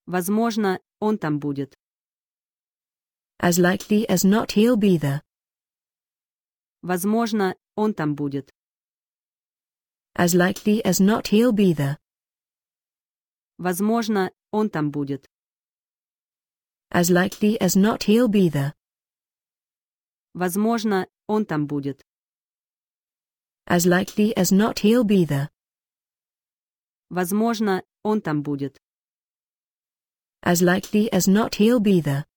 Возможно, он там будет. As likely as not he'll be there. Возможно, он там будет. As likely as not he'll be there. Возможно, он там будет. As likely as not he'll be there. Возможно, он там будет. As likely as not he'll be there. Возможно, он там будет. As likely as not he'll be there.